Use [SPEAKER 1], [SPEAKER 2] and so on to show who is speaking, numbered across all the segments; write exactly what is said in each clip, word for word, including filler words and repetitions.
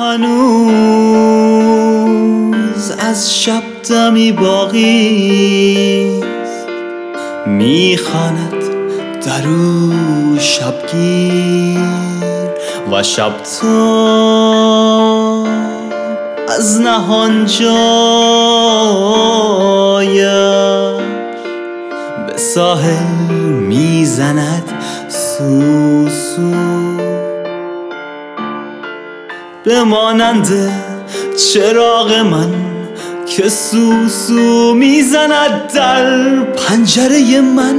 [SPEAKER 1] هنوز از شب دمی باقیست، میخواند در او شبگیر و شب تا از نهان جایش به ساحل میزند سو سو، بمانند چراغ من که سو سو میزند در پنجره من،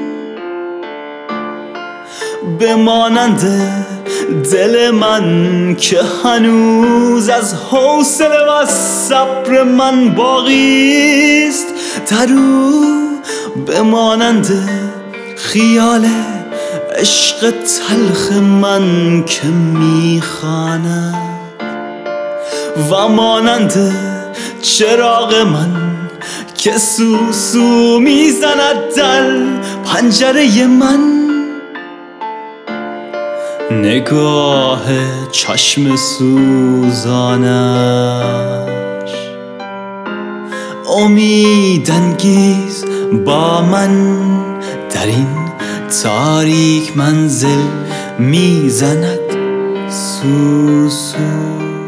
[SPEAKER 1] بمانند دل من که هنوز از حوصله و صبر من باقیست در او، بمانند خیال عشق تلخ من که میخواند و مانند چراغ من که سو سو میزند در پنجره من. نگاه چشم سوزانش امیدانگیز با من در این تاریک منزل میزند سو سو.